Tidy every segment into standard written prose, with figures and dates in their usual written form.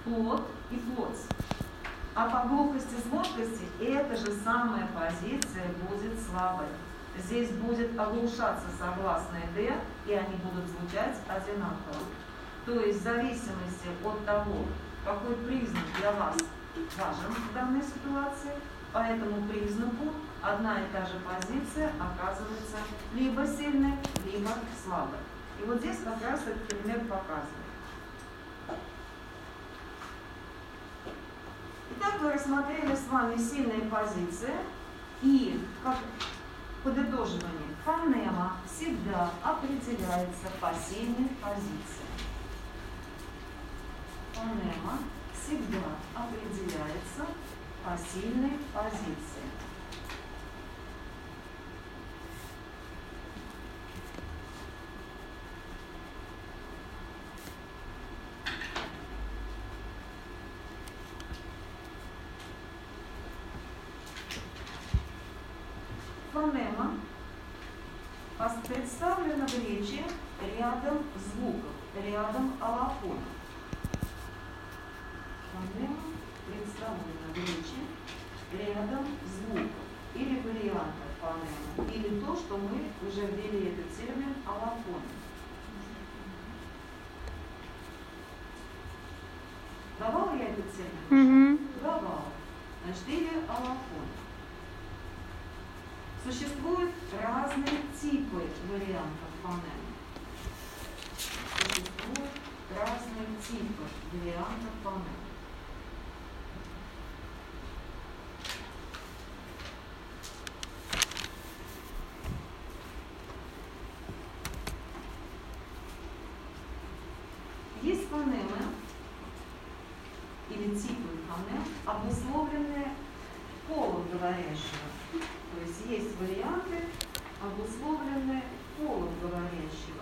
плот и плоть. А по глухости, звонкости эта же самая позиция будет слабой. Здесь будет оглушаться согласные «д», и они будут звучать одинаково. То есть в зависимости от того, какой признак для вас важен в данной ситуации, по этому признаку одна и та же позиция оказывается либо сильной, либо слабой. И вот здесь как раз этот пример показывает. Итак, мы рассмотрели с вами сильные позиции, и как подытоживание, фонема всегда определяется по сильной позиции. Фонема всегда определяется по сильной позиции. Фонема представлена в речи рядом звуков, рядом аллофонов. Фонема представлена в речи рядом звуков или вариантов фонемы, или то, что мы уже ввели этот термин аллофон. Давала я этот термин? Давала. Значит, или аллофон. Существуют разные типы вариантов фонем. Существуют разные типы вариантов фонем. Есть фонемы или типы фонем, обусловленные полом говорящего. То есть есть варианты, обусловленные полом говорящего.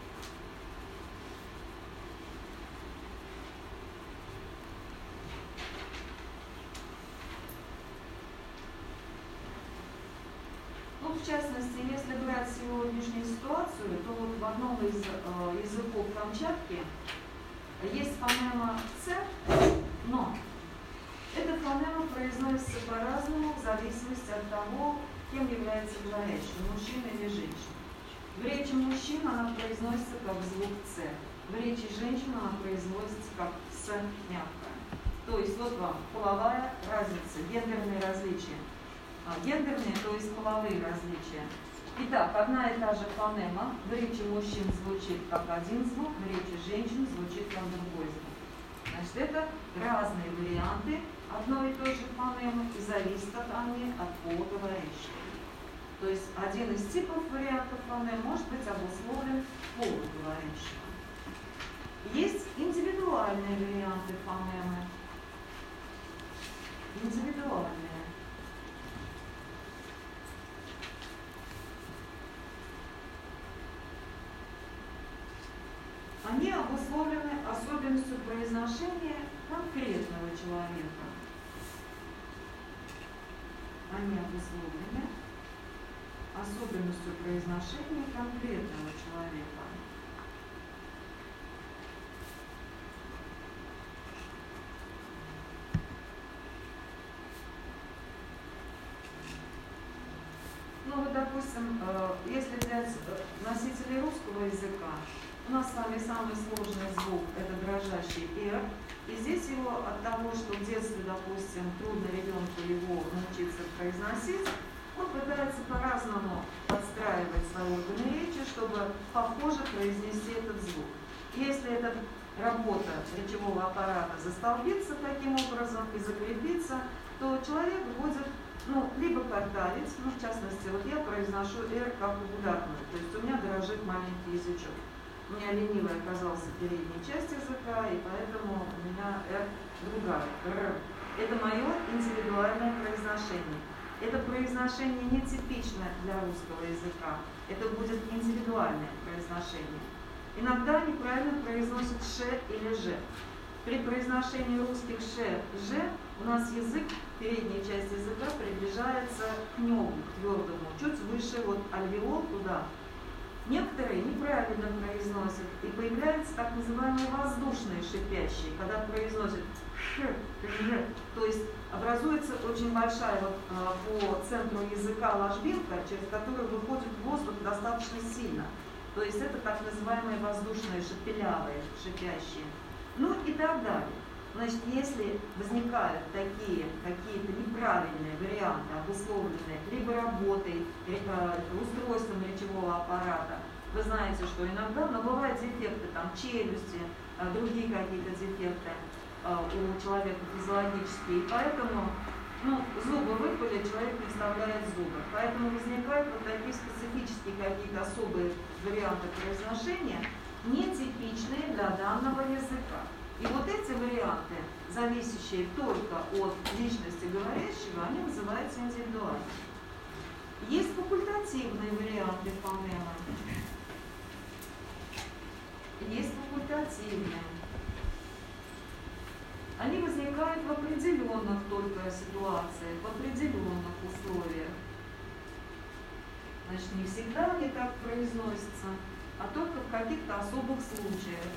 Ну, в частности, если брать сегодняшнюю ситуацию, то вот в одном из языков Камчатки есть фонема «ц», но эта фонема произносится по-разному в зависимости от того, кем является говорящим, мужчина или женщина. В речи мужчин она произносится как звук «ц», в речи женщин она произносится как «с» мягкая. То есть вот вам половая разница, гендерные различия. Гендерные, то есть половые различия. Итак, одна и та же фонема в речи мужчин звучит как один звук, в речи женщин звучит как другой звук. Значит, это разные варианты одной и той же фонемы, и зависят они от пола говорящего. То есть один из типов вариантов фонем может быть обусловлен полом говорящего. Есть индивидуальные варианты фонемы. Индивидуальные. Они обусловлены особенностью произношения конкретного человека. Они обусловлены особенностью произношения конкретного человека. Ну вот, допустим, если взять носителей русского языка, у нас с вами самый сложный звук – это дрожащий «р». И здесь его от того, что в детстве, допустим, трудно ребенку его научиться произносить, он пытается по-разному подстраивать свои органы речи, чтобы похоже произнести этот звук. Если эта работа речевого аппарата застолбится таким образом и закрепится, то человек будет либо картавить, в частности, вот я произношу «р» как ударную, то есть у меня дрожит маленький язычок. У меня ленивый оказался передняя часть языка, и поэтому у меня «р» другая. «р». Это мое индивидуальное произношение. Это произношение нетипично для русского языка. Это будет индивидуальное произношение. Иногда неправильно произносят «ш» или «ж». При произношении русских «ш», «ж» у нас язык, передняя часть языка приближается к небу, к твердому, чуть выше вот альвеол туда. Некоторые неправильно произносят, и появляются так называемые воздушные шипящие, когда произносят ш, ж, то есть образуется очень большая по центру языка ложбинка, через которую выходит воздух достаточно сильно. То есть это так называемые воздушные шепелявые, шипящие. Ну и так далее. Значит, если возникают такие какие-то неправильные варианты, обусловленные либо работой, устройством речевого аппарата, вы знаете, что иногда, но бывают дефекты, там, челюсти, другие какие-то дефекты у человека физиологические, и поэтому зубы выпали, человек не вставляет зубы. Поэтому возникают вот такие специфические какие-то особые варианты произношения, нетипичные для данного языка. И вот эти варианты, зависящие только от личности говорящего, они называются индивидуальными. Есть факультативные варианты фонемы. Есть факультативные. Они возникают в определенных только ситуациях, в определенных условиях. Значит, не всегда они так произносятся, а только в каких-то особых случаях.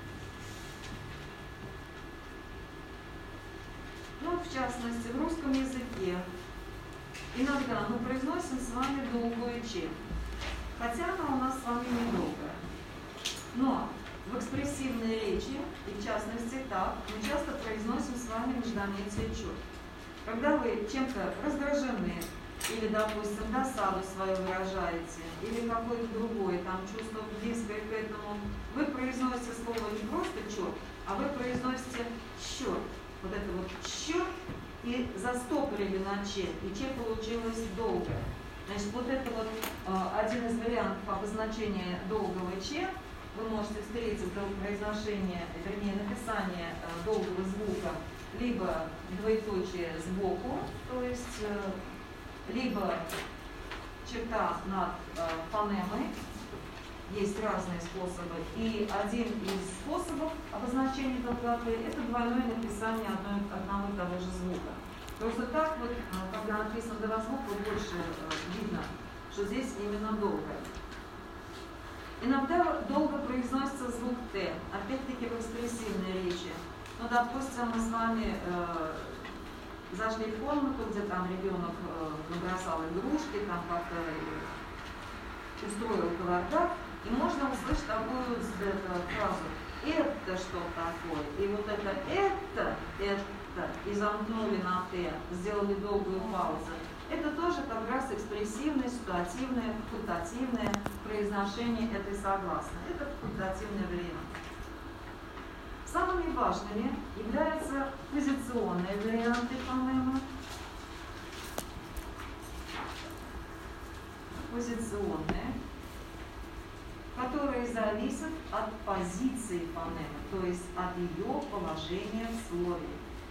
Ну, в частности, в русском языке иногда мы произносим с вами долгую «ч», хотя она у нас с вами недолгая. Но в экспрессивной речи, и в частности так, мы часто произносим с вами междометие «ч». Когда вы чем-то раздражены, или, допустим, досаду свою выражаете, или какое-то другое там чувство близкое к этому, вы произносите слово не просто «ч», а вы произносите «щ». Вот это вот «щ» и застопорили на «ч», и «ч» получилось долго. Значит, вот это вот один из вариантов обозначения долгого «ч». Вы можете встретить произношение, вернее, написание долгого звука либо двоеточие сбоку, то есть либо черта над фонемой. Есть разные способы. И один из способов обозначения долготы – это двойное написание одного и того же звука. Просто так вот, когда написано два звука, больше видно, что здесь именно долго. Иногда долго произносится звук «т», опять-таки в экспрессивной речи. Ну, допустим, мы с вами зашли в комнату, где там ребенок набросал игрушки, там как-то устроил кавардак, и можно услышать такую фразу «это что такое?» И вот это, и замкнули на «т», сделали долгую паузу. Это тоже как раз экспрессивное, ситуативное, факультативное произношение этой согласной. Это факультативный вариант. Самыми важными являются позиционные варианты фонемы. Позиционные, которые зависят от позиции фонемы, то есть от ее положения в слове.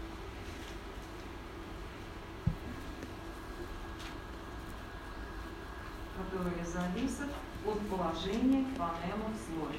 Которые зависят от положения фонемы в слове.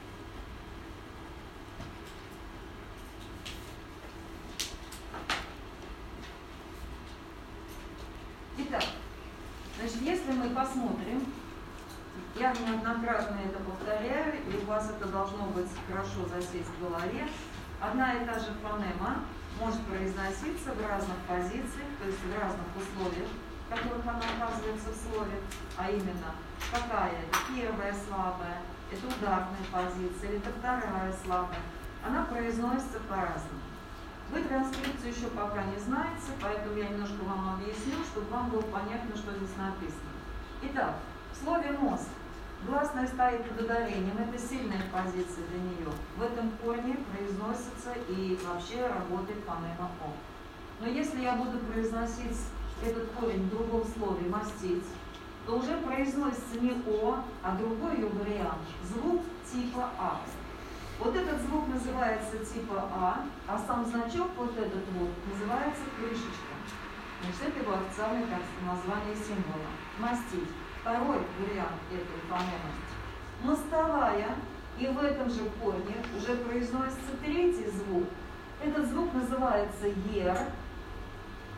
Итак, значит, если мы посмотрим, я неоднократно это повторяю, и у вас это должно быть хорошо засесть в голове, одна и та же фонема может произноситься в разных позициях, то есть в разных условиях, в которых она оказывается в слове, а именно, какая это первая слабая, это ударная позиция, или это вторая слабая, она произносится по-разному. Вы транскрипцию еще пока не знаете, поэтому я немножко вам объясню, чтобы вам было понятно, что здесь написано. Итак, в слове «мозг» гласная стоит под ударением, это сильная позиция для нее. В этом корне произносится и вообще работает фонема «о». Но если я буду произносить этот корень в другом слове «мастить», то уже произносится не «о», а другой ее вариант – звук типа «а». Вот этот звук называется типа а сам значок, вот этот вот, называется крышечка. Значит, это его официальное название символа. Мастить. Второй вариант этой фонемы. Мостовая, и в этом же корне уже произносится третий звук. Этот звук называется ер.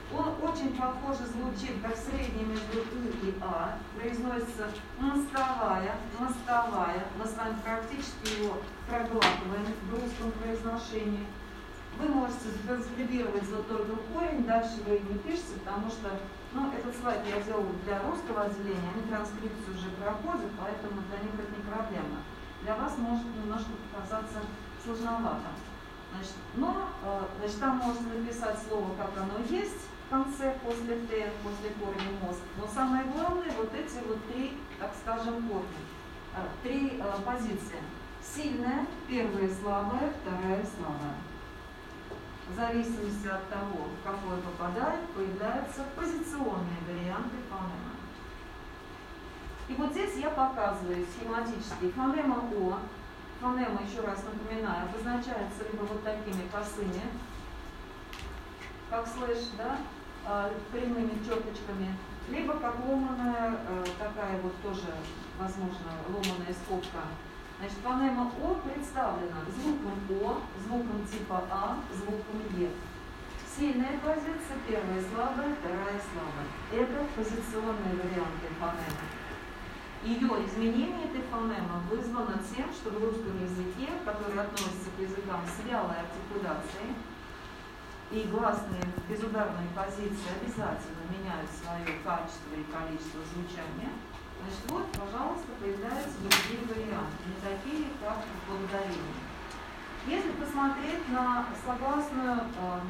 Он очень похоже звучит, как средний между «ы» и «а». Произносится мостовая, мостовая. Мы с вами практически его проглатываем в русском произношении. Вы можете транскрибировать вот только корень, дальше вы не пишете, потому что этот слайд я делала для русского отделения, они транскрипцию уже проходят, поэтому для них это не проблема. Для вас может немножко показаться сложновато. Значит, там можно написать слово, как оно есть в конце, после «т», после корня «мост». Но самое главное, вот эти вот три, так скажем, корни, три позиции. Сильная, первая слабая, вторая слабая. В зависимости от того, в какой попадает, появляются позиционные варианты фонема. И вот здесь я показываю схематически фонема «о». Фонема, еще раз напоминаю, обозначается либо вот такими косыми, как слэш, да, прямыми черточками, либо как ломаная, такая вот тоже, возможно, ломаная скобка. Значит, фонема «о» представлена звуком «о», звуком типа «а», звуком «е». Сильная позиция, первая слабая, вторая слабая. Это позиционные варианты фонемы. Ее изменение этой фонемы вызвано тем, что в русском языке, который относится к языкам с вялой артикуляцией, и гласные безударные позиции обязательно меняют свое качество и количество звучания. Значит, вот, пожалуйста, появляются другие варианты, не такие, как в ударении. Если посмотреть на согласную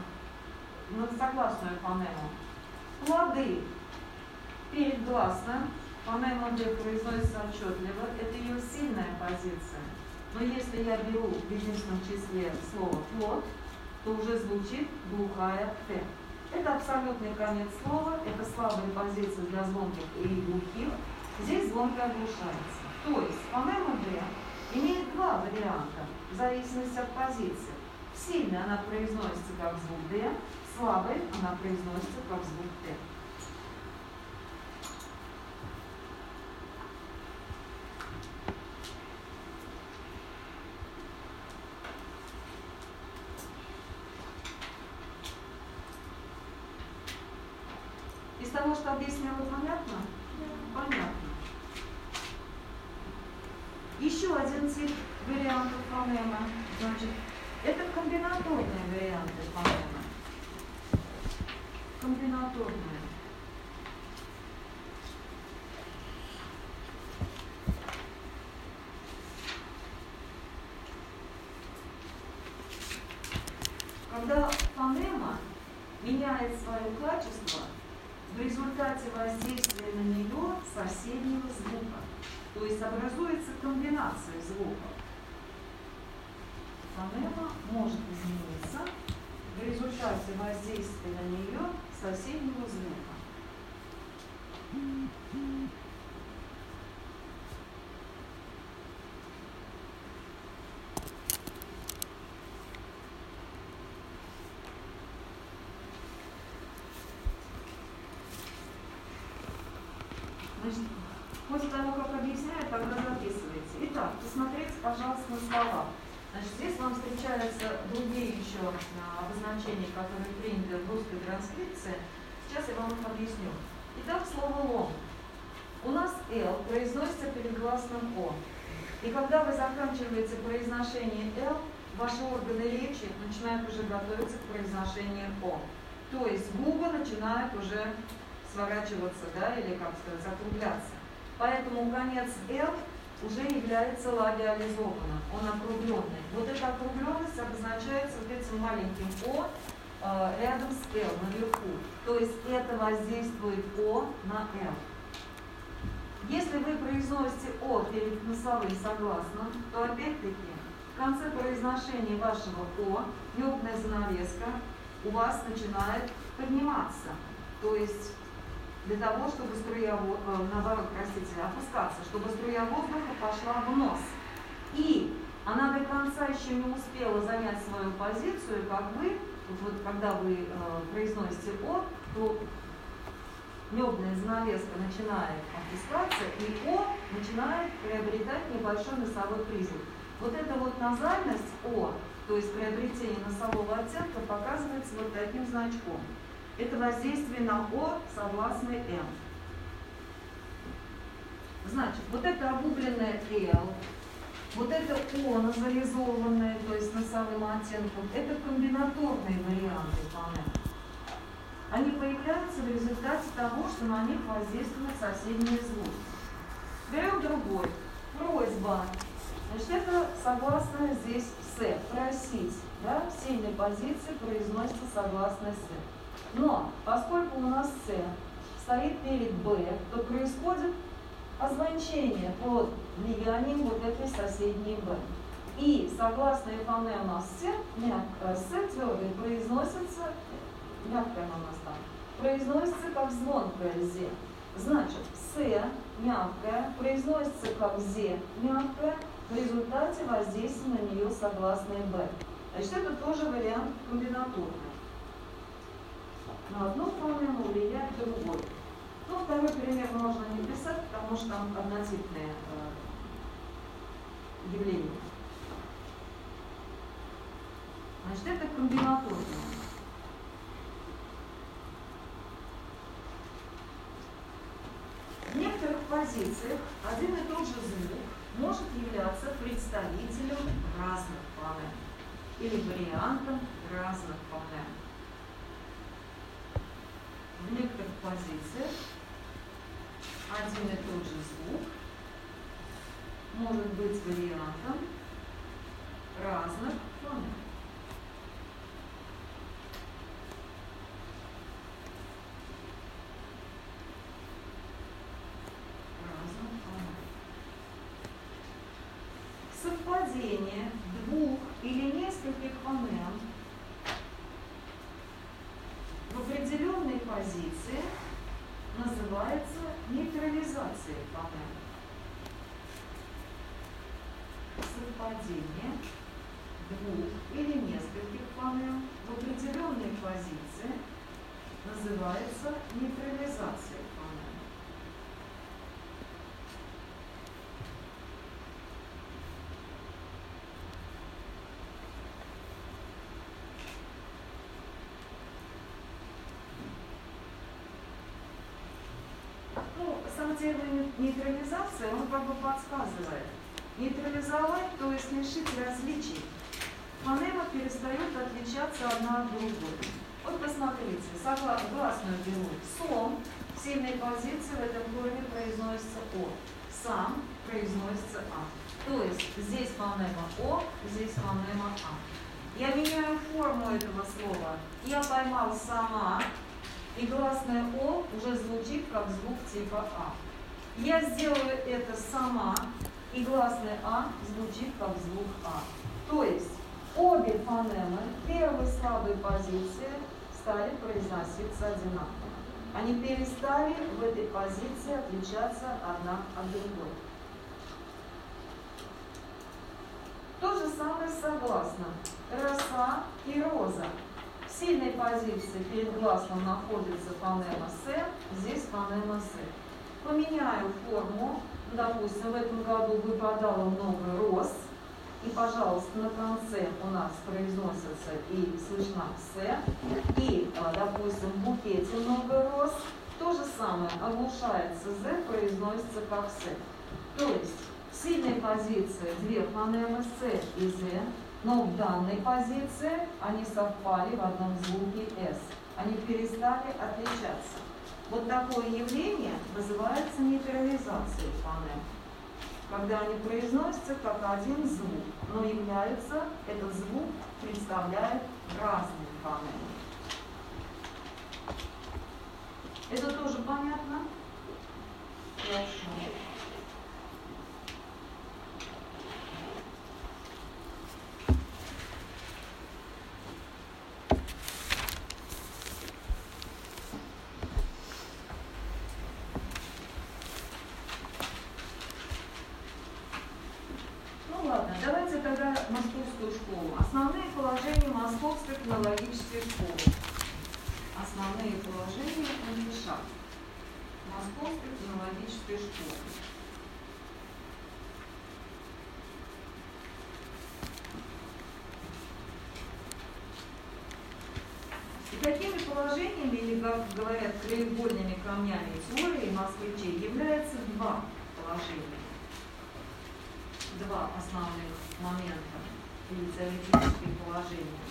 фонему, плоды перед гласным, фонема «д» произносится отчетливо, это ее сильная позиция. Но если я беру в единственном числе слово «плод», то уже звучит глухая «т». Это абсолютный конец слова, это слабая позиция для звонких и глухих. Здесь звонко оглушается. То есть фонема «д» имеет два варианта, в зависимости от позиции. Сильной она произносится как звук «д», слабой она произносится как звук «т». Из того, что объяснила, понятно? Понятно. Еще один тип вариантов фонемы. Значит, это комбинаторные варианты фонемы. Комбинаторные. Когда фонема меняет свое качество в результате воздействия на нее соседнего звука. То есть образуется комбинация звуков. Фонема может измениться в результате воздействия на нее соседнего звука. Значит, после того, как объясняю, тогда записывайте. Итак, посмотрите, пожалуйста, на слова. Значит, здесь вам встречаются другие еще обозначения, которые приняты в русской транскрипции. Сейчас я вам их объясню. Итак, слово «лом». У нас «л» произносится перед гласным «о». И когда вы заканчиваете произношение «л», ваши органы речи начинают уже готовиться к произношению «о». То есть губы начинают уже сворачиваться, да, или, как сказать, округляться. Поэтому конец «л» уже является лабиализованным, он округленный. Вот эта округленность обозначается вот этим маленьким «о» рядом с «л» наверху. То есть это воздействует «о» на «л». Если вы произносите «о» перед носовым согласным, то опять-таки в конце произношения вашего «о» небная занавеска у вас начинает подниматься. То есть для того, чтобы опускаться, чтобы струя воздуха пошла в нос. И она до конца еще не успела занять свою позицию, как вы, вот когда вы произносите «о», то небная занавеска начинает опускаться, и «о» начинает приобретать небольшой носовой призвук. Вот эта вот назальность «о», то есть приобретение носового оттенка, показывается вот таким значком. это воздействие на О согласной М. Значит, вот это обугленное L, вот это О назализованное, то есть носовым оттенком, это комбинаторные варианты фонем. Они появляются в результате того, что на них воздействуют соседние звуки. Берем другой. Просьба. Значит, это согласное здесь С. Просить. Да? В сильной позиции произносится согласное С. Но поскольку у нас С стоит перед Б, то происходит озвончение под влиянием вот этой соседней Б. И согласная фонема С твердый произносится, мягкая она у нас там, произносится как звонкое З. Значит, С мягкая произносится как З мягкая, в результате воздействия на нее согласной Б. Значит, это тоже вариант комбинаторный. На одну фонему влияет другой. Ну, второй пример можно не писать, потому что там однотипные явления. Значит, это комбинаторное. В некоторых позициях один и тот же звук может являться представителем разных фонем или вариантом разных фонем. В некоторых позициях один и тот же звук может быть вариантом разных фонем. Совпадение двух или нескольких фонем в определенной позиции называется нейтрализацией фонем. Совпадение двух или нескольких фонем в определенной позиции называется нейтрализацией фонем. Сам термин нейтрализация, он как бы подсказывает. Нейтрализовать, то есть лишить различий. Фонемы перестают отличаться одна от другой. Вот посмотрите, гласную беру сом, в сильной позиции в этом корне произносится О. Сам произносится А. То есть здесь фонема О, здесь фонема А. Я меняю форму этого слова. Я поймал сама. И гласное О уже звучит как звук типа А. Я сделаю это сама, и гласное А звучит как звук А. То есть обе фонемы первой слабой позиции стали произноситься одинаково. Они перестали в этой позиции отличаться одна от другой. То же самое с согласным. Роса и роза. В сильной позиции перед гласным находится фонема С, здесь фонема С. Поменяю форму, допустим, в этом году выпадало много роз, и, пожалуйста, на конце у нас произносится и слышна С, и, допустим, в букете много роз, то же самое, оглушается З, произносится как С. То есть в сильной позиции две фонемы С и З, но в данной позиции они совпали в одном звуке С. Они перестали отличаться. Вот такое явление называется нейтрализацией фонем. Когда они произносятся как один звук, но являются, этот звук представляет разные фонемы. Это тоже понятно? Хорошо. Давайте тогда московскую школу. Основные положения Московской филологической школы. Основные положения МФШ. Московской филологической школы. И какими положениями, или, как говорят, краеугольными камнями теории москвичей, является два положения. Два основных момента или теоретические положения.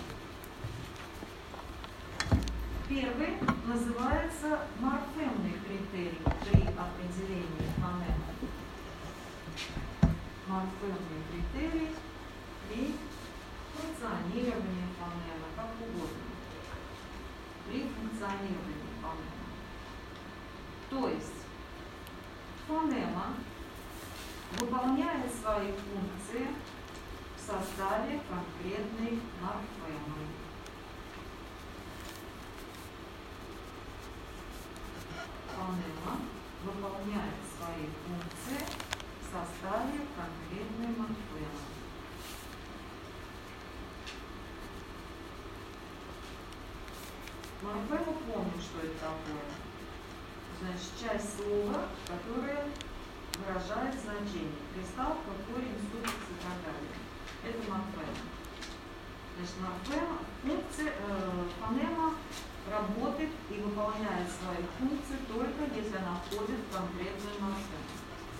Первый называется морфемный критерий при определении фонемы. Морфемный критерий при функционировании фонемы, как угодно. При функционировании фонемы. То есть фонема выполняет свои функции в составе конкретной морфемы. Фонема выполняет свои функции в составе конкретной морфемы. Морфема, помню, что это такое. Значит, часть слова, которая выражает значение. Приставка, корень, суффикс и так далее. Это морфема. Значит, морфема, фонема работает и выполняет свои функции только если она входит в конкретную морфему.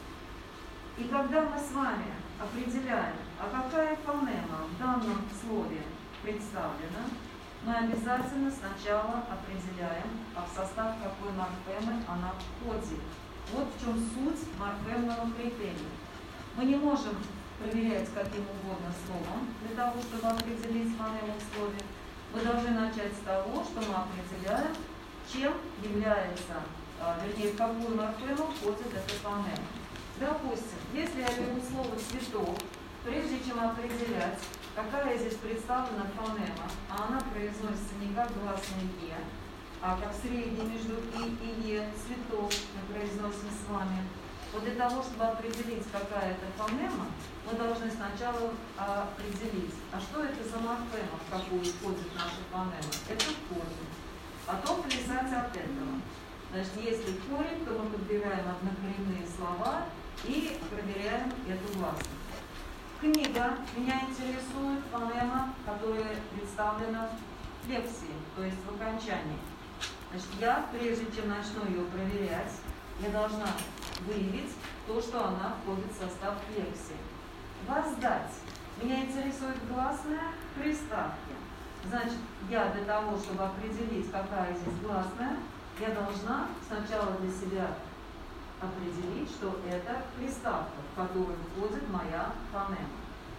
И когда мы с вами определяем, а какая фонема в данном слове представлена, мы обязательно сначала определяем, а в состав какой морфемы она входит. Вот в чем суть морфемного критерия. Мы не можем проверять каким угодно словом для того, чтобы определить фонему в слове. Мы должны начать с того, что мы определяем, чем является, вернее, в какую морфему входит эта фонема. Допустим, если я беру слово «цветок», прежде чем определять, какая здесь представлена фонема, а она произносится не как гласное «е», а как средний между «и» и «е», «цветок» мы произносим с вами. Вот для того, чтобы определить, какая это фонема, мы должны сначала определить, а что это за морфема, в какую входит наша фонема. Это корень. Потом плясать от этого. Значит, если корень, то мы подбираем однокоренные слова и проверяем эту гласность. Книга. Меня интересует фонема, которая представлена в лексии, то есть в окончании. Значит, я, прежде чем начну ее проверять, я должна выявить то, что она входит в состав лексии. Воздать. Меня интересует гласная приставки. Значит, я для того, чтобы определить, какая здесь гласная, я должна сначала для себя определить, что это приставка, в которую входит моя фонема.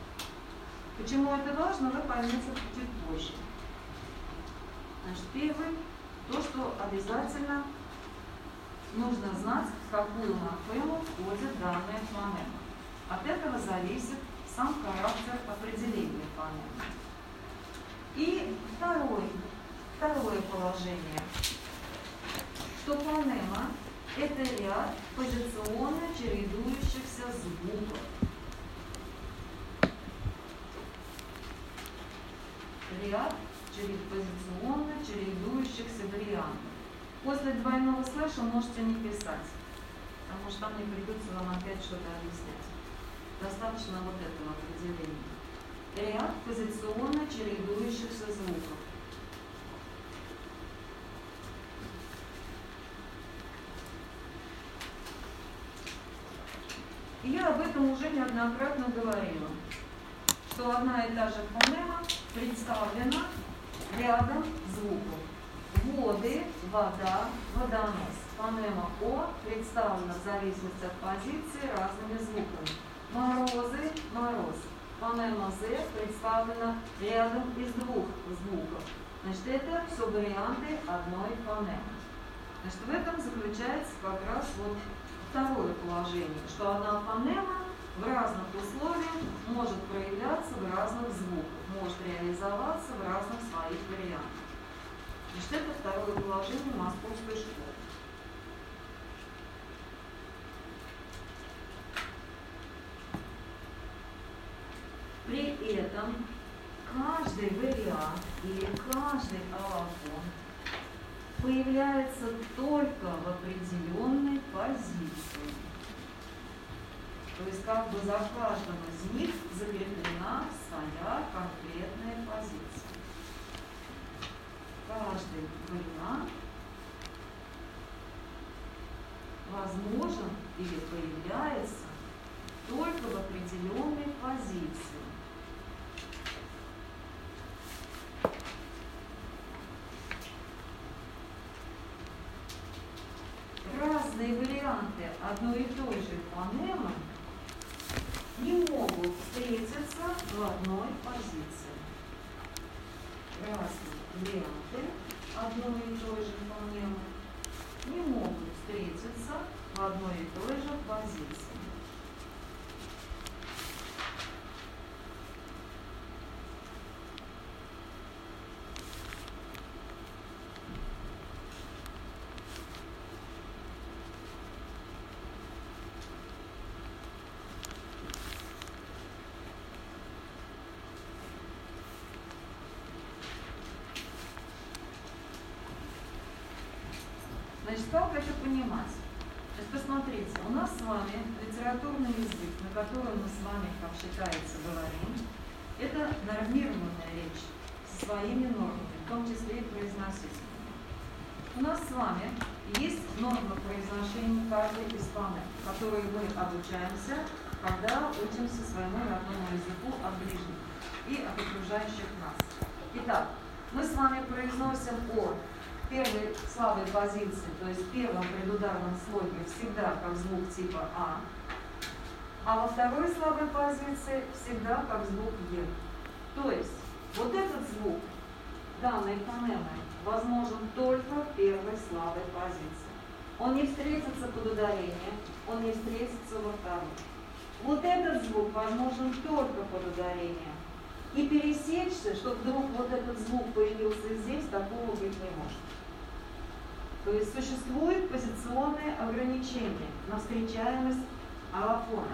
Почему это важно, вы поймете чуть позже. Значит, первый, то, что обязательно нужно знать, в какую морфему входит данная фонема. От этого зависит сам характер определения фонемы. И второе положение, что фонема – это ряд позиционно чередующихся звуков. Ряд позиционно чередующихся вариантов. После двойного слэша можете не писать, потому что там не придется вам опять что-то объяснять. Достаточно вот этого определения. Ряд позиционно чередующихся звуков. И я об этом уже неоднократно говорила, что одна и та же фонема представлена рядом звуков. Воды, вода, водонос. Фонема О представлена в зависимости от позиции разными звуками. Морозы, мороз. Фонема З представлена рядом из двух звуков. Значит, это все варианты одной фонемы. Значит, в этом заключается как раз вот второе положение, что одна фонема в разных условиях может проявляться в разных звуках, может реализоваться в разных своих вариантах. Значит, это второе положение московской школы. При этом каждый вариант или каждый аллофон появляется только в определенной позиции. То есть как бы за каждым из них закреплена своя конкретная позиция. каждый вариант возможен или появляется только в определенной позиции. Разные варианты одной и той же фонемы не могут встретиться в одной позиции. Разные варианты одной и той же фонемы не могут встретиться в одной и той же позиции. Значит, как это понимать? То есть, посмотрите, у нас с вами литературный язык, на котором мы с вами, как считается, говорим, это нормированная речь со своими нормами, в том числе и произносительными. У нас с вами есть нормы произношения каждой из фонем, которые мы обучаемся, когда учимся своему родному языку от ближних и от окружающих нас. Итак, мы с вами произносим «о» в первой слабой позиции, то есть в первом предударном слоге всегда как звук типа а во второй слабой позиции всегда как звук «е». То есть вот этот звук данной фонемы возможен только в первой слабой позиции. Он не встретится под ударением, он не встретится во второй. Вот этот звук возможен только под ударением. И пересечься, что вдруг вот этот звук появился здесь, такого быть не может. То есть существует позиционное ограничение на встречаемость аллофона.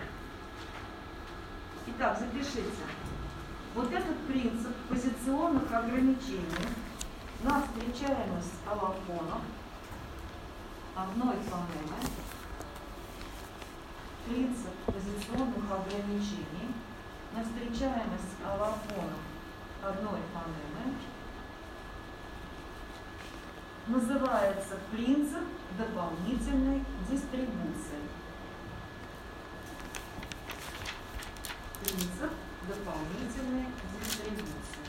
Итак, запишите. Вот этот принцип позиционных ограничений на встречаемость аллофонов одной фонемы, принцип позиционных ограничений на встречаемость аллофонов одной фонемы называется принцип дополнительной дистрибуции. Принцип дополнительной дистрибуции.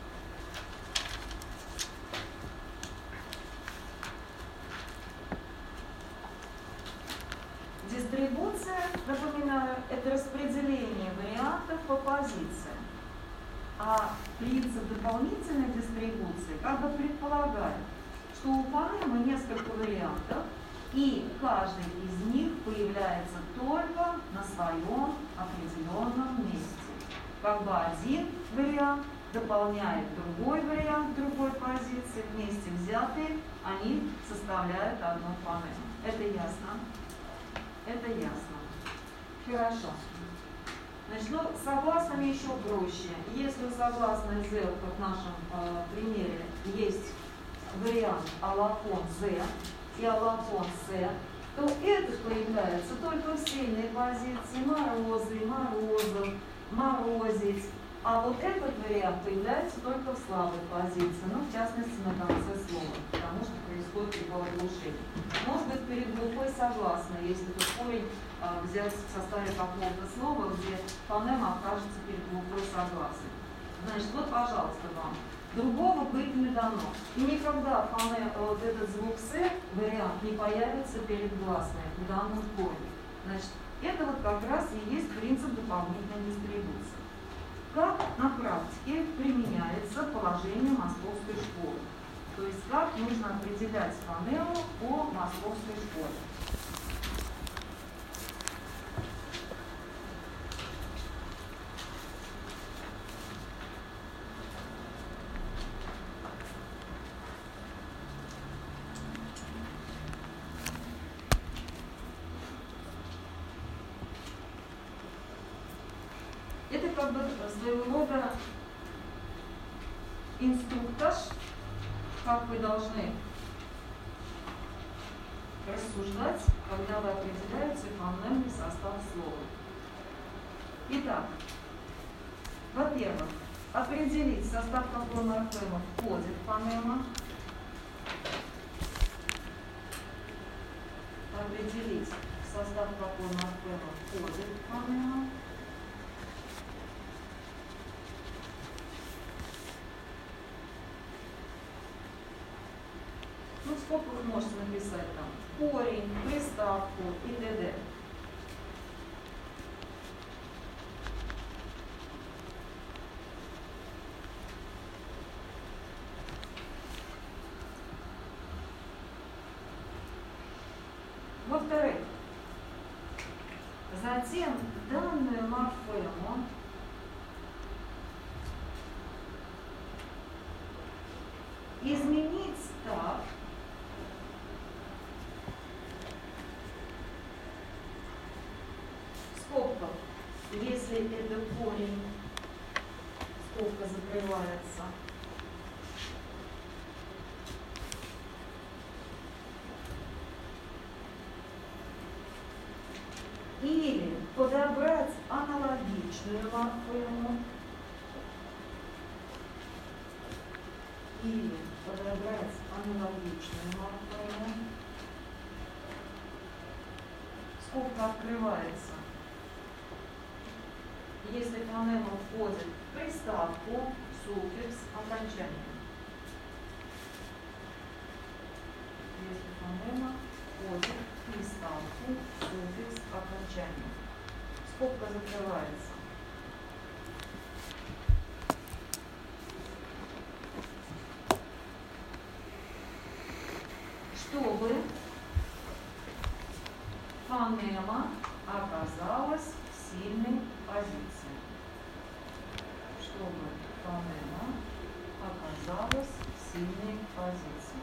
Дистрибуция, напоминаю, это распределение вариантов по позициям. А принцип дополнительной дистрибуции как бы предполагает, что у фонемы несколько вариантов, и каждый из них появляется только на своем определенном месте. Как бы один вариант дополняет другой вариант другой позиции, вместе взятые, они составляют одну фонему. Это ясно? Это ясно. Хорошо. Значит, ну, согласными еще проще. Если у согласной Z, как в нашем примере, есть вариант аллофон Z и аллофон С, то это появляется только в сильной позиции морозы, морозов, морозить. А вот этот вариант появляется только в слабой позиции, ну, в частности, на конце слова, потому что происходит его оглушение. Может быть, перед глухой согласной, если тут корень взять в составе какого-то слова, где фонема окажется перед глухой согласной. Значит, вот, пожалуйста, вам. Другого быть не дано. И никогда вот этот звук С, вариант, не появится перед гласной в данном корне. Значит, это вот как раз и есть принцип дополнительной дистрибуции. Как на практике применяется положение московской школы? То есть как нужно определять фонему по московской школе? Это как бы своего рода инструктаж, как вы должны рассуждать, когда вы определяете фонемный состав слова. Итак, во-первых, определить, в состав какой морфема входит фонема. определить, в состав какой морфема входит фонема. Ну, в скобках можете написать там корень, приставку и т.д. Во-вторых, затем данную морфему изменить так, скобка, если это корень, скобка закрывается. Или подобрать аналогичную морфему. Или подобрать аналогичную морфему. Скобка открывается. Если фонема входит в приставку, суффикс, окончание. Если фонема входит в приставку, суффикс, окончание. Скобка закрывается. Чтобы фонема оказалась в сильной позиции. Чтобы фонема оказалась в сильной позиции.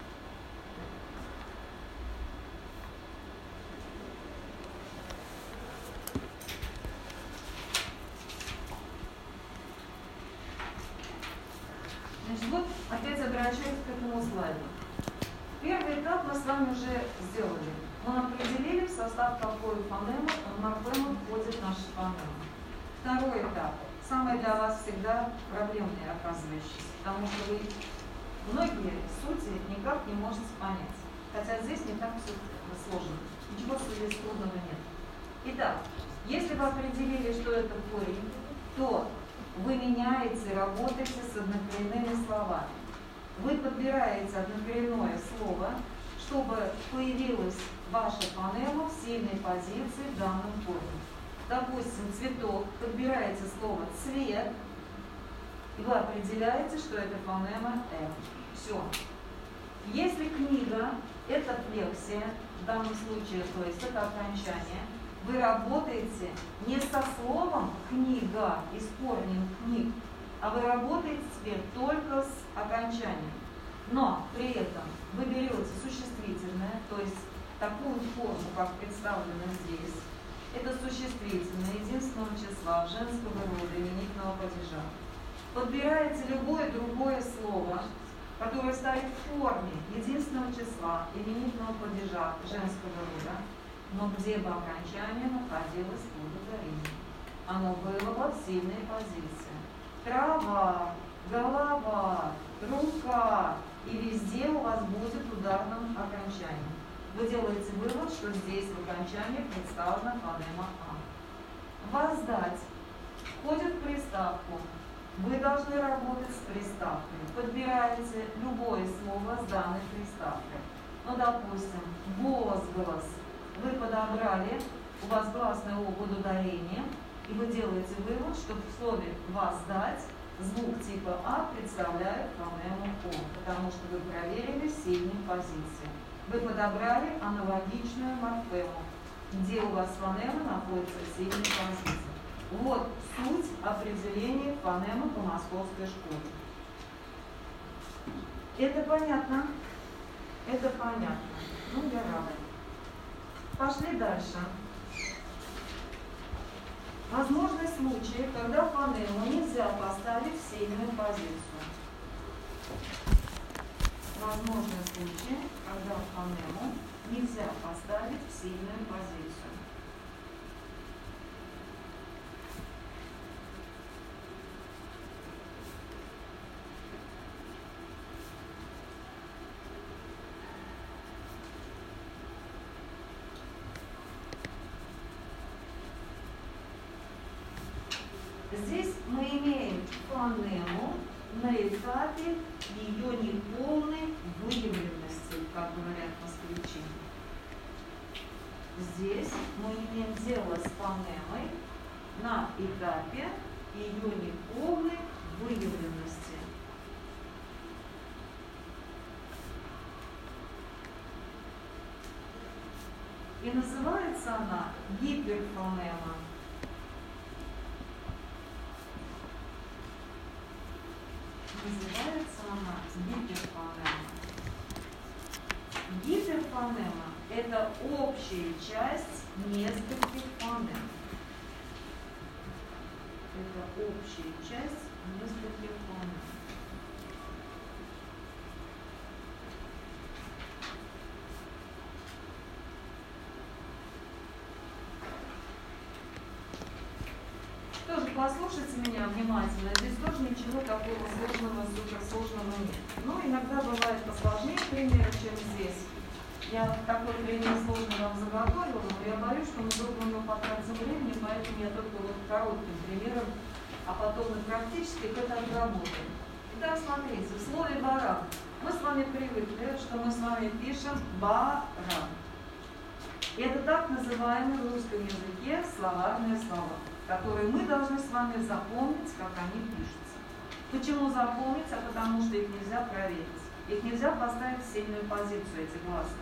Значит, вот опять обращаюсь к этому слайду. Первый этап мы с вами уже сделали. Мы определили, в состав какой морфемы входит наша фонема. Второй этап. Самый для вас всегда проблемный оказывающийся, потому что вы многие сути никак не можете понять. Хотя здесь не так все сложно. Ничего здесь трудного нет. Итак, если вы определили, что это корень, то вы меняете, работаете с однокоренными словами. Вы подбираете однокоренное слово, чтобы появилась ваша фонема в сильной позиции в данном корне. Допустим, цветок, подбираете слово «цвет», и вы определяете, что это фонема «F». Все. Если книга – это флексия, в данном случае, то есть это окончание, вы работаете не со словом «книга» и с корнем «книг», а вы работаете теперь только с окончанием. Но при этом вы берете существительное, то есть такую форму, как представлено здесь. Это существительное единственного числа, женского рода, именительного падежа. Подбираете любое другое слово, которое стоит в форме единственного числа, именительного падежа, женского рода, но где бы окончание находилось в ударении. Оно было в сильной позиции. Трава, голова, рука, и везде у вас будет ударным окончанием. Вы делаете вывод, что здесь в окончании представлена фонема А. Воздать входит в приставку. Вы должны работать с приставкой. Подбираете любое слово с данной приставкой. Ну, допустим, возглас. Вы подобрали, у вас гласный О под ударением, и вы делаете вывод, что в слове «воздать» звук типа А представляет фонему О, потому что вы проверили сильные позиции. Вы подобрали аналогичную морфему, где у вас фонема находится в сильной позиции. Вот суть определения фонемы по московской школе. Это понятно? Это понятно. Ну, я рада. Пошли дальше. Возможны случаи, когда фонему нельзя поставить в сильную позицию. Возможны случаи, когда фонему нельзя поставить в сильную позицию. фонему на этапе ее неполной выявленности, как говорят москвичи. Здесь мы имеем дело с фонемой на этапе ее неполной выявленности. И называется она гиперфонема. Называется она гиперфонема. Гиперфонема – это общая часть нескольких фонем. Это общая часть нескольких фонем. Тоже послушайте меня внимательно. Здесь тоже ничего такого сложного, суперсложного нет. Но иногда бывает посложнее примеры, чем здесь. Я такой пример сложный вам заготовила, но я боюсь, что мы долго на него потратим времени, поэтому я только вот коротким примером, а потом и практически это отработаем. Итак, смотрите, в слове «баран» мы с вами привыкли, что мы с вами пишем «баран». И это так называемые в русском языке словарные слова, которые мы должны с вами запомнить, как они пишутся. Почему запомнить? А потому что их нельзя проверить. Их нельзя поставить в сильную позицию, эти гласные.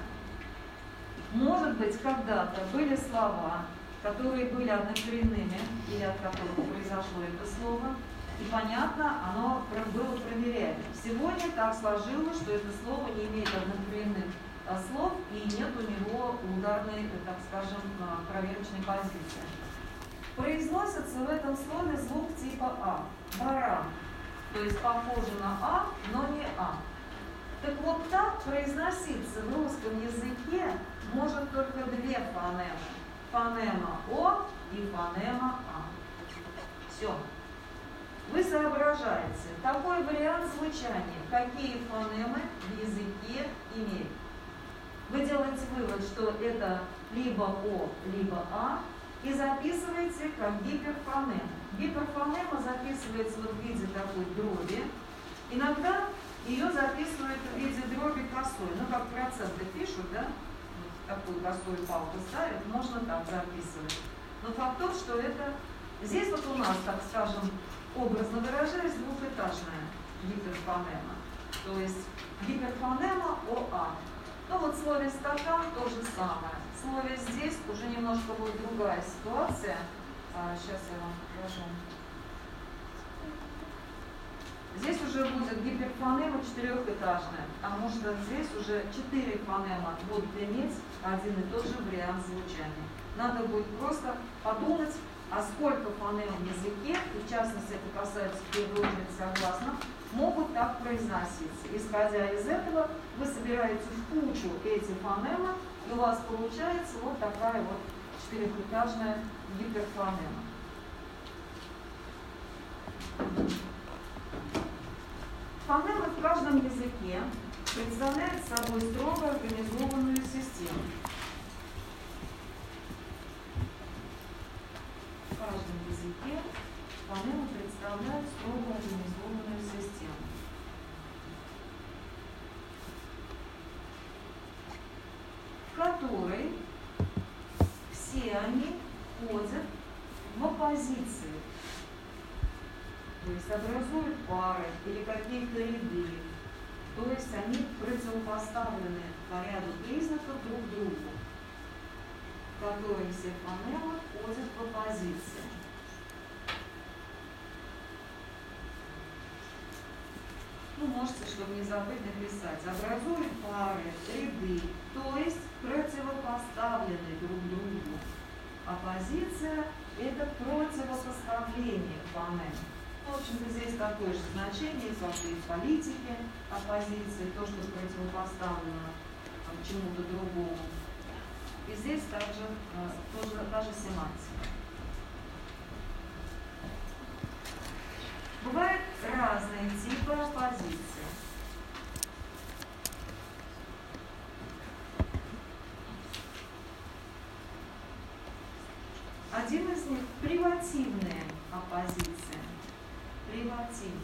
Может быть, когда-то были слова, которые были однокоренными, или от которых произошло это слово, и понятно, оно было проверяемо. Сегодня так сложилось, что это слово не имеет однокоренных слов и нет у него ударной, так скажем, проверочной позиции. Произносится в этом слове звук типа А. Баран. То есть похоже на А, но не А. Так вот так произноситься в русском языке может только две фонемы. Фонема О и фонема А. Все. Вы соображаете, такой вариант звучания, какие фонемы в языке имеют. Вы делаете вывод, что это либо О, либо А, и записываете как гиперфонему. Гиперфонема записывается вот в виде такой дроби. Иногда ее записывают в виде дроби косой. Ну, как проценты пишут, да? Вот такую косую палку ставят, можно так записывать. Но факт тот, что это... Здесь вот у нас, так скажем, образно выражаясь, двухэтажная гиперфонема. То есть гиперфонема ОА. Ну вот в слове «стакан» то же самое. В слове «здесь» уже немножко будет другая ситуация. Сейчас я вам покажу. Здесь уже будет гиперфонема четырехэтажная, потому что здесь уже 4 фонема будут иметь один и тот же вариант звучания. Надо будет просто подумать, а сколько фонем в языке, и в частности это касается в первую очередь согласных, могут так произноситься. Исходя из этого, вы собираете в кучу эти фонемы, и у вас получается вот такая вот четырехэтажная гиперфонема. Фонемы в каждом языке представляют собой строго организованную систему. В каждом языке фонемы представляют строго организованную систему. В которой все они входят в оппозиции. То есть образуют пары или какие-то ряды. То есть они противопоставлены по ряду признаков друг другу, в которые все фонемы входят в оппозиции. Ну, можете, чтобы не забыть написать. Образуют пары, ряды, то есть противопоставлены друг другу. Оппозиция – это противопоставление фонем. В общем-то, здесь такое же значение, как и в политике оппозиции, то, что противопоставлено чему-то другому. И здесь также тоже та же семантика. Бывают разные типы оппозиции. Один из них – привативная оппозиция. Привативная.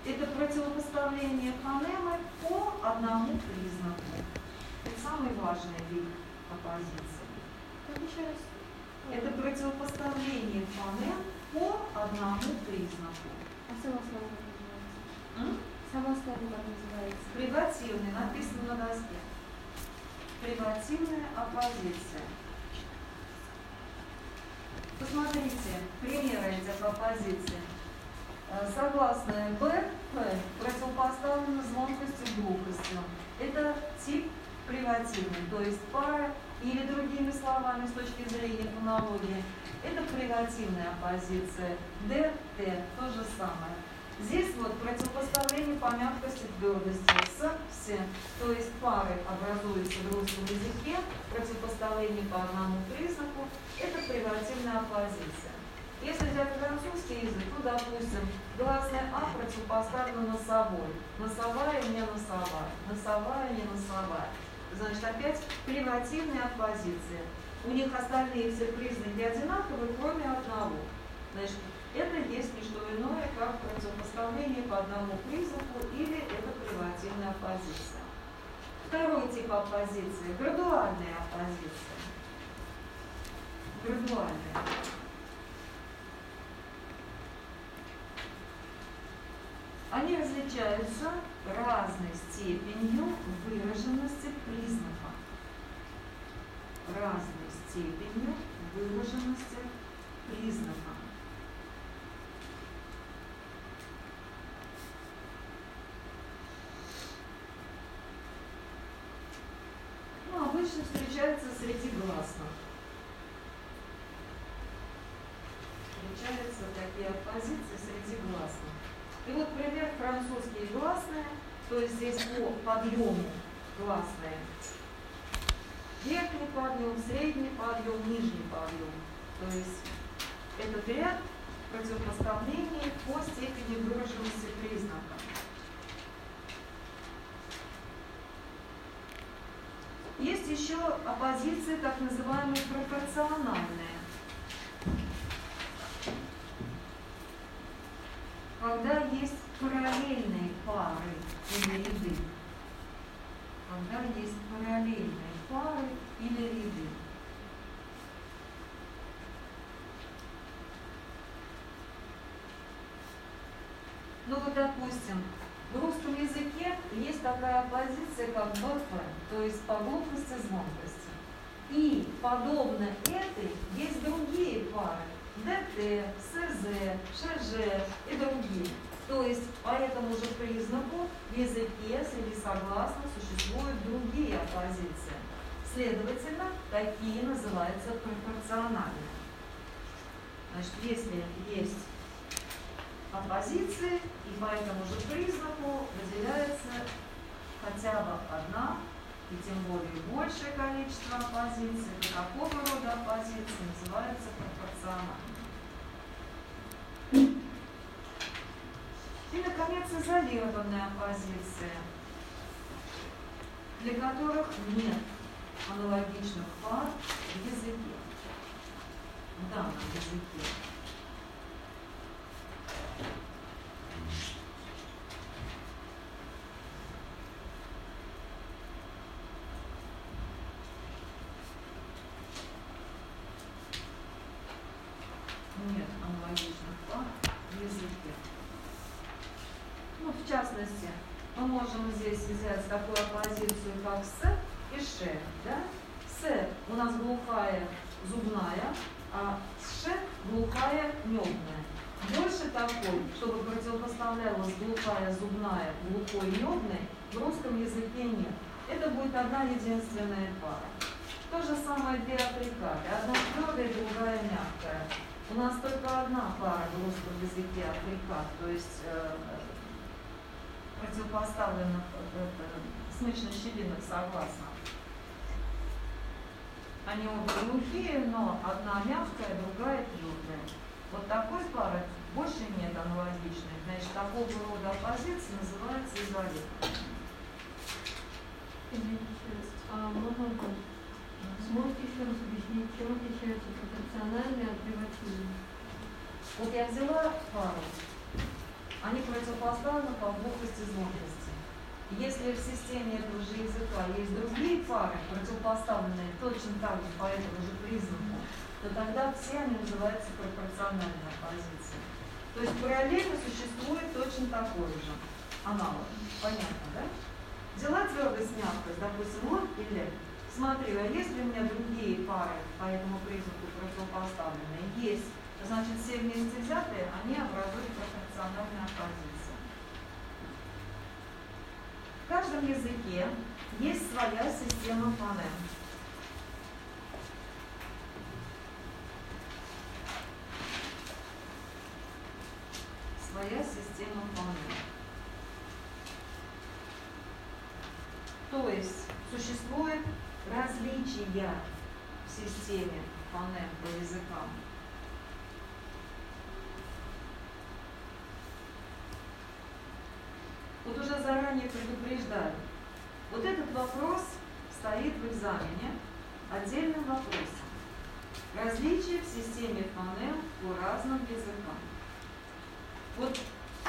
Это противопоставление фонемы по одному признаку. Это самый важный вид оппозиции. Это противопоставление фонем по одному признаку. А само слово как называется? Само слово как называется? Привативный, написано на доске. Привативная оппозиция. Посмотрите, примеры этих оппозиций. Согласное Б, П противопоставлено звонкостью, глухостью. Это тип привативный, то есть пара, или другими словами, с точки зрения фонологии, это привативная оппозиция. Д, Т, то же самое. Здесь вот противопоставление по мягкости, твердости с, все. То есть пары образуются в русском языке, противопоставление по одному признаку, это привативная оппозиция. Если взять французский язык, то, допустим, гласная А противопоставлена носовой. Носовая, не носовая. Носовая, не носовая. Значит, опять привативная оппозиция. У них остальные все признаки одинаковые, кроме одного. Значит, это есть не что иное, как противопоставление по одному признаку, или это привативная оппозиция. Второй тип оппозиции – градуальная оппозиция. Градуальная. Они различаются разной степенью выраженности признака. Разной степенью выраженности признака. Ну, обычно встречаются среди гласных. Встречаются такие оппозиции среди гласных. И вот пример французские гласные, то есть здесь по подъему гласные. Верхний подъем, средний подъем, нижний подъем. То есть этот ряд противопоставлений по степени выраженности признака. Есть еще оппозиции, так называемые пропорциональные. Когда есть параллельные пары или ряды. Когда есть параллельные пары или ряды. Ну вот, допустим, в русском языке есть такая оппозиция, как БФ, то есть по глухости, звонкости. И подобно этой есть другие пары. ДТ, СЗ, ШЖ и другие. То есть по этому же признаку в языке среди согласных существуют другие оппозиции. Следовательно, такие называются пропорциональными. Значит, если есть оппозиции, и по этому же признаку выделяется хотя бы одна, и тем более большее количество оппозиций, то такого рода оппозиции называются пропорциональными. И, наконец, изолированные оппозиции, для которых нет аналогичных пар в языке, в данном языке. Нет аналогичных пар в языке. Ну, в частности, мы можем здесь взять такую оппозицию, как с и ш. Да? С у нас глухая зубная, а ш глухая небная. Больше такой, чтобы противопоставлялась глухая зубная глухой небной, в русском языке нет. Это будет одна единственная пара. То же самое для априкаты. Одна твердая, другая мягкая. У нас только одна пара в русском языке априкат, то есть противопоставленных смычно-щелиных согласных. Они обе глухие, но одна мягкая, другая твердая. Вот такой пары больше нет аналогичной. Значит, такого рода оппозиции называется изолированной. Можете еще раз объяснить, чем отличаются пропорциональные от привативные? Вот я взяла пару. они противопоставлены по глухости и звонкости. Если в системе этого же языка есть другие пары, противопоставленные точно так же по этому же признаку, то тогда все они называются пропорциональной оппозицией. То есть параллельно существует точно такой же аналог. Понятно, да? Взяла твердость, мягкость, допустим, лон и лен. Смотрю, а если у меня другие пары по этому признаку противопоставленные? Есть. Значит, все вместе взятые, они образуют пропорциональную оппозицию. В каждом языке есть своя система фонем. Своя система фонем. То есть существует различия в системе фонем по языкам. Вот уже заранее предупреждаю. Вот этот вопрос стоит в экзамене отдельным вопросом. Различия в системе фонем по разным языкам. Вот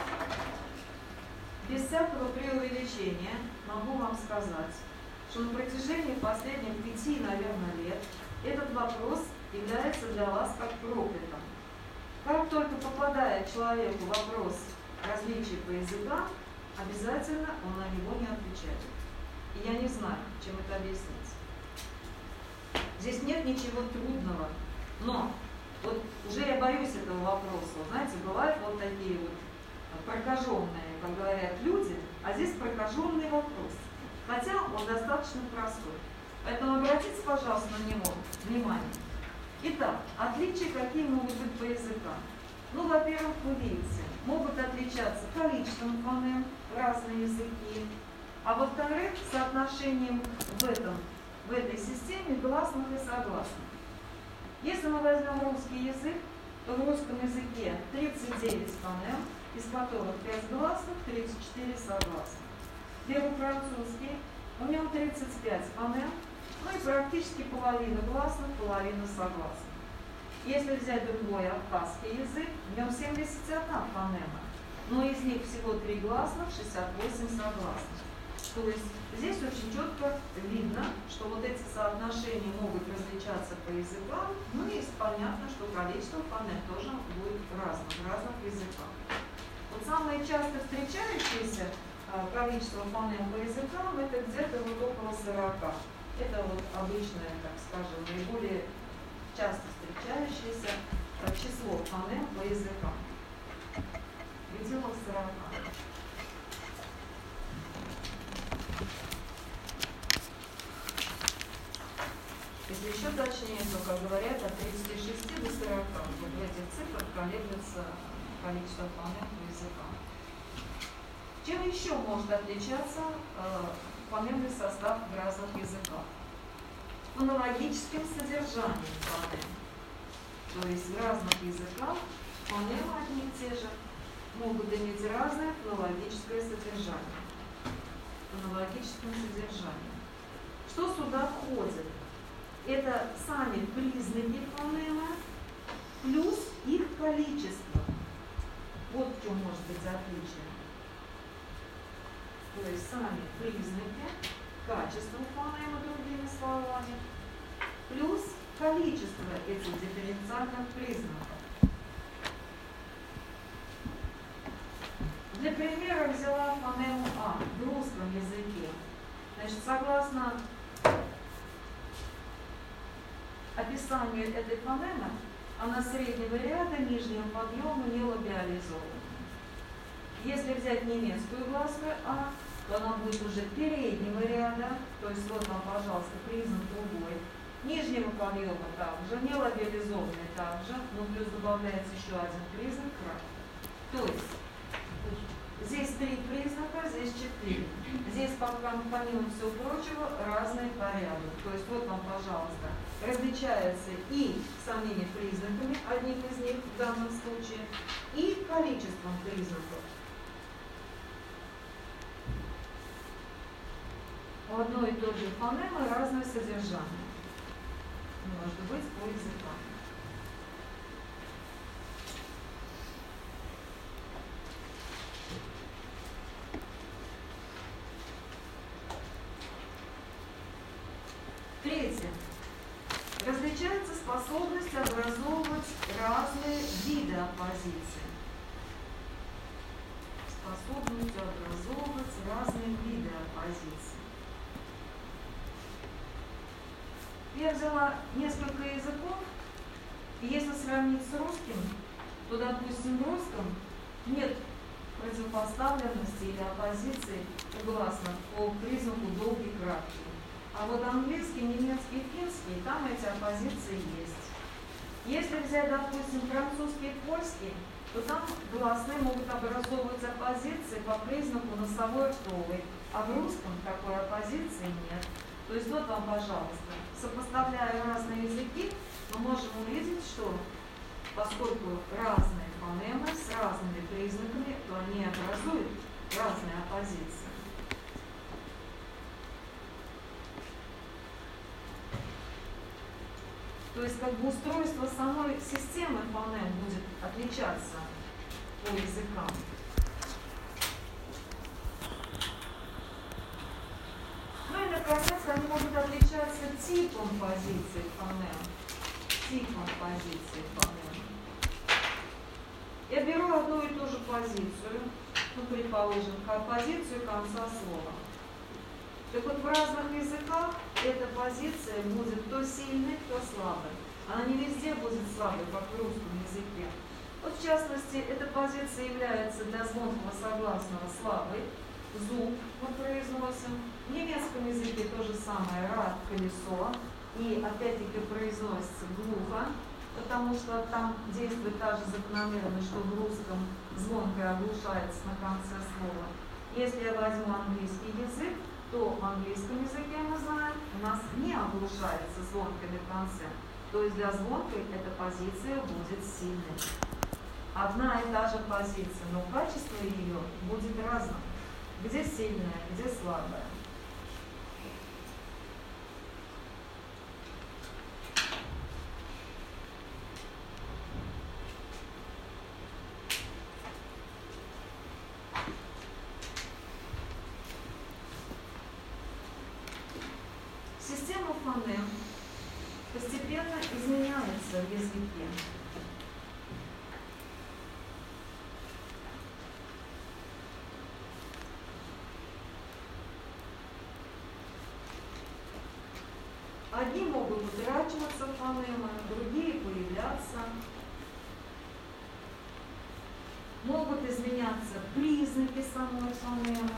без всякого преувеличения могу вам сказать, что на протяжении последних 5, наверное, лет этот вопрос является для вас как проклятым. Как только попадает человеку вопрос различий по языкам, обязательно он на него не отвечает. И я не знаю, чем это объяснить. Здесь нет ничего трудного, но вот уже я боюсь этого вопроса. Знаете, бывают вот такие вот прокаженные, как говорят люди, а здесь прокаженный вопрос. Хотя он достаточно простой. Поэтому обратите, пожалуйста, на него внимание. Итак, отличия какие могут быть по языкам? Ну, во-первых, вы видите, могут отличаться количеством фонем разные языки, а во-вторых, соотношением в этой системе гласных и согласных. Если мы возьмем русский язык, то в русском языке 39 фонем, из которых 5 гласных, 34 согласных. Беру французский, у него 35 фонем, ну и практически половина гласных, половина согласных. Если взять другой абхазский язык, в нем 71 фонема, но из них всего 3 гласных, 68 согласных. То есть здесь очень четко видно, что вот эти соотношения могут различаться по языкам, ну и понятно, что количество фонем тоже будет разным в разных языках. Вот самое часто встречающееся количество фонем по языкам это где-то вот около 40. Это вот обычное, так скажем, наиболее часто встречающееся число фонем по языкам. Пределах 40. Если еще точнее, то, как говорят, от 36 до 40. Вот в этих цифрах колеблется количество фонем по языкам. Чем еще может отличаться фонемный состав в разных языках? Фонологическим содержанием фонем. То есть в разных языках фонемы одни и те же могут иметь разное фонологическое содержание. Фонологическим содержанием. Что сюда входит? Это сами признаки фонема плюс их количество. Вот в чем может быть отличие. То есть сами признаки, качество фонема, другими словами, плюс количество этих дифференциальных признаков. Для примера взяла фонему А в русском языке. Значит, согласно описанию этой фонемы, она среднего ряда, нижнего подъема не лабиализована. Если взять немецкую гласную А, то она будет уже переднего ряда, то есть вот вам, пожалуйста, признак другой. Нижнего подъема также, не лабиализованный также, но плюс добавляется еще один признак крак. То есть здесь 3 признака, здесь 4. Здесь, помимо всего прочего, разные порядок. То есть вот вам, пожалуйста, различается и самими признаками, одним из них в данном случае, и количеством признаков. У одной и той же фонемы разное содержание. Может быть, по языкам. образовывать разные виды оппозиции. Я взяла несколько языков, и если сравнить с русским, то, допустим, в русском нет противопоставленности или оппозиции у гласных по признаку долгий и краткий. А вот английский, немецкий, финский, там эти оппозиции есть. Если взять, допустим, французский и польский, то там гласные могут образовывать оппозиции по признаку носовой ртовой, а в русском такой оппозиции нет. То есть вот вам, пожалуйста, сопоставляя разные языки, мы можем увидеть, что поскольку разные фонемы с разными признаками, то они образуют разные оппозиции. То есть как бы устройство самой системы фонем будет отличаться по языкам. Ну и наконец они могут отличаться типом позиции фонем. Типом позиции фонем. Я беру одну и ту же позицию, ну, предположим, позицию конца слова. Так вот, в разных языках эта позиция будет то сильной, то слабой. Она не везде будет слабой, как в русском языке. Вот, в частности, эта позиция является для звонкого согласного слабой. Зуб мы произносим. В немецком языке то же самое, рад, колесо. И опять-таки произносится глухо, потому что там действует та же закономерность, что в русском звонкое оглушается на конце слова. Если я возьму английский язык, то в английском языке, мы знаем, у нас не оглушается звонкой на конце. То есть для звонкой эта позиция будет сильной. Одна и та же позиция, но качество ее будет разным. Где сильная, где слабая. Система фонем постепенно изменяется в языке. Одни могут утрачиваться фонемы, другие появляться. Могут изменяться признаки самой фонемы.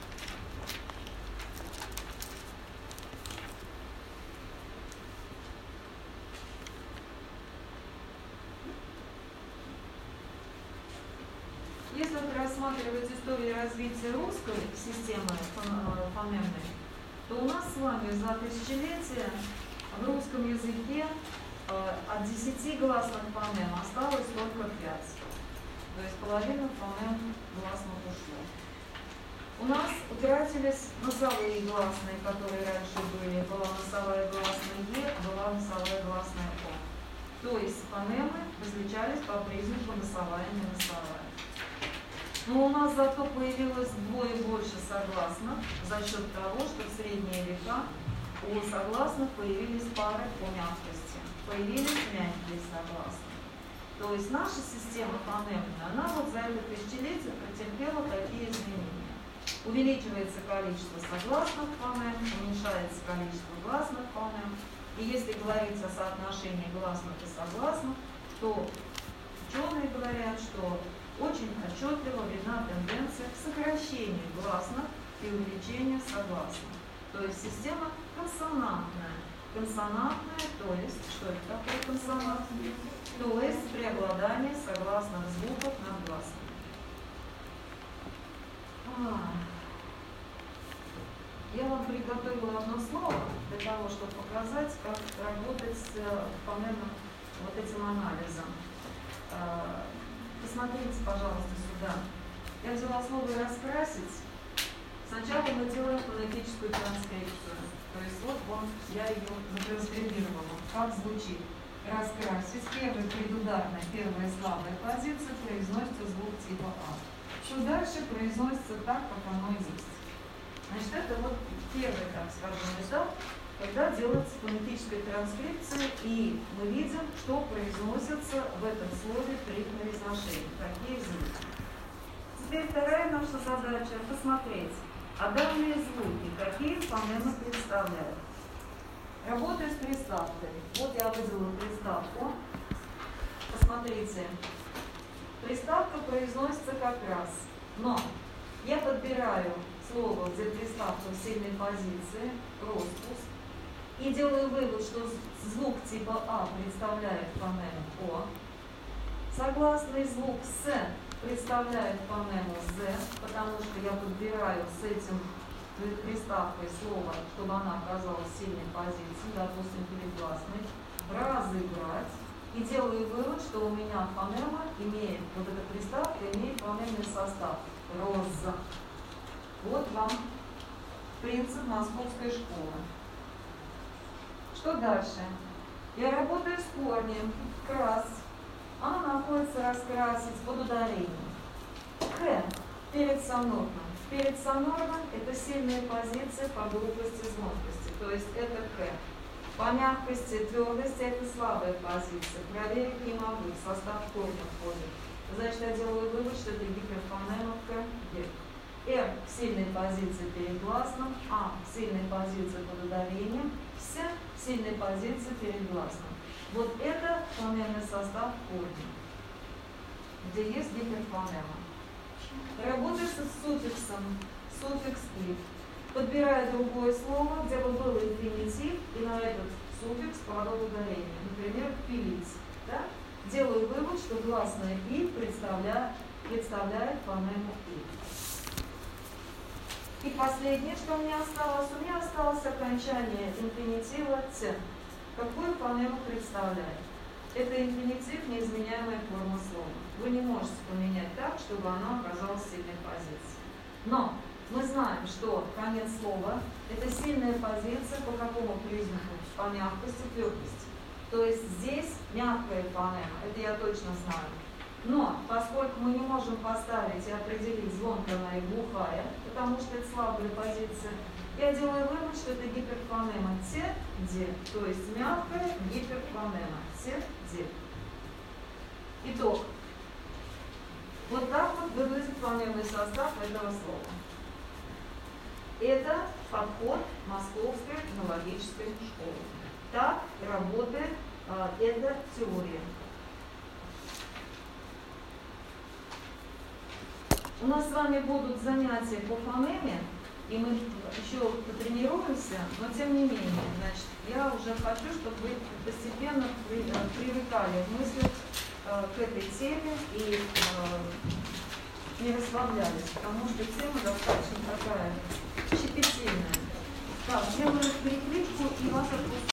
Если вот рассматривать историю развития русской системы фонемной, то у нас с вами за тысячелетия в русском языке от 10 гласных фонем осталось только 5. То есть половина фонем гласных ушло. У нас утратились носовые гласные, которые раньше были. Была носовая гласная Е, была носовая гласная О. То есть фонемы различались по признаку носовая и неносовая. Но у нас зато появилось вдвое больше согласных за счет того, что в средние века у согласных появились пары по мягкости, появились мягкие согласные. То есть наша система фонемная, она вот за это тысячелетие претерпела такие изменения. Увеличивается количество согласных фонем, уменьшается количество гласных фонем. И если говорить о соотношении гласных и согласных, то ученые говорят, что очень отчетливо видна тенденция к сокращению гласных и увеличению согласных. То есть система консонантная. Консонантная, то есть, что это такое консонант? То есть преобладание согласных звуков над гласными. Я вам приготовила одно слово для того, чтобы показать, как работать с фонемным вот этим анализом. Посмотрите, пожалуйста, сюда. Я взяла слово «раскрасить». Сначала мы делаем фонетическую транскрипцию. То есть вот я ее затранскрибировала. Как звучит? Раскрасить. Первая предударная, первая слабая позиция произносится звук типа А. Что дальше произносится так, как оно есть. Значит, это вот первый, так скажем, этап, когда делается фонетическая транскрипция, и мы видим, что произносится в этом слове при произношении, какие звуки. теперь вторая наша задача – посмотреть, а данные звуки какие фонемы представляют. Работаю с приставкой. Вот я выделила приставку. Посмотрите. Приставка произносится как раз. Но я подбираю слово, где приставка в сильной позиции, распуск, и делаю вывод, что звук типа А представляет фонему О. Согласный звук С представляет фонему З, потому что я подбираю с этим приставкой слово, чтобы она оказалась в сильной позиции, допустим, перегласной, разыграть. И делаю вывод, что у меня фонема имеет, вот эта приставка имеет фонемный состав роз. Вот вам принцип московской школы. Что дальше? Я работаю с корнем. Крас. Она находится раскрасить под ударением. К перед сонорным. Перед сонорным это сильная позиция по глупости, звонкости. То есть это К. По мягкости, твердости это слабая позиция. Проверить не могу, в состав корня входит. Значит, я делаю вывод, что это гиперфонема К, Г. Р в сильной позиции перед гласным, А в сильной позиции под ударением, С в сильной позиции перед гласным. Вот это фонемный состав корня, где есть гиперфонема. Работаю с суффиксом, суффикс «и». Подбираю другое слово, где бы был инфинитив, и на этот суффикс кладу ударение. Например, пилить. Да? Делаю вывод, что гласное «и» представляет фонему «и». И последнее, что у меня осталось окончание инфинитива «т». Какую фонему представляет? Это инфинитив, неизменяемая форма слова. Вы не можете поменять так, чтобы она оказалась в сильной позиции. Но мы знаем, что конец слова – это сильная позиция по какому признаку? По мягкости, твердости. То есть здесь мягкая фонема, это я точно знаю. Но поскольку мы не можем поставить и определить, звонкая она и глухая, потому что это слабая позиция, я делаю вывод, что это гиперфонема Т-Д, то есть мягкая гиперфонема Т-Д. Итог. Вот так вот выглядит фонемный состав этого слова. Это подход Московской фонологической школы. Так работает эта теория. У нас с вами будут занятия по фонеме, и мы еще потренируемся, но тем не менее, значит, я уже хочу, чтобы вы постепенно привыкали в мыслях к этой теме и не расслаблялись, потому что тема